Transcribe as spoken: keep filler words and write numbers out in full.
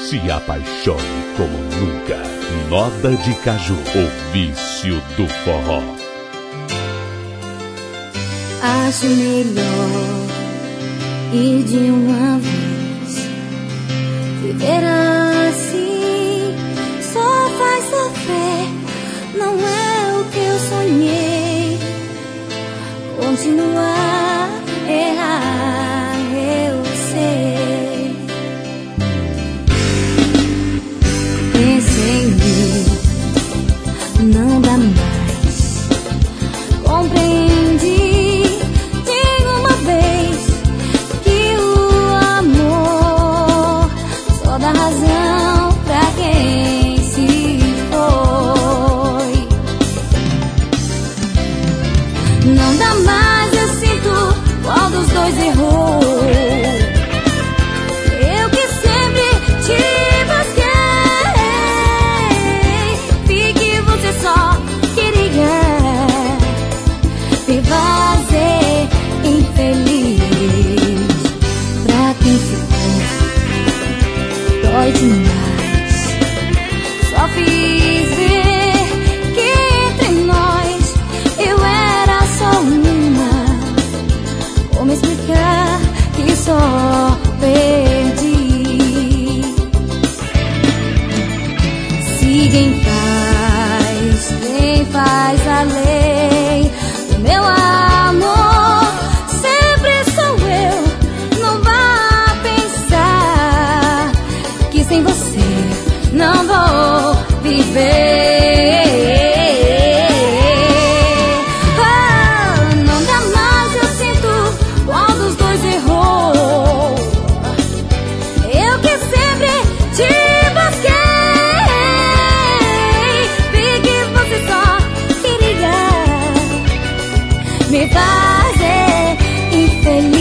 Se apaixone como nunca. Moda de Caju, o vício do forró. Acho melhor ir de uma vez. Viver assim só faz sofrer. Não é o que eu sonhei. Continuar a errar, eu sei. Pensei em mim, não dá mais. Compreendi de uma vez que o amor só dá razão pra quem se foi. Não dá mais, eu sinto qual dos dois errou. Eu que sempre te busquei, vi que você só queria me fazer infeliz. Pra quem ficou, dói demais. Só fiz ver que entre nós eu era só uma. Como explicar que só perdi? Siga em paz, quem faz a lei do meu amor sempre sou eu. Não vá pensar que sem você não vou viver. Oh, não dá mais, eu sinto qual dos dois errou. Eu que sempre te busquei, vi que você só queria me fazer infeliz.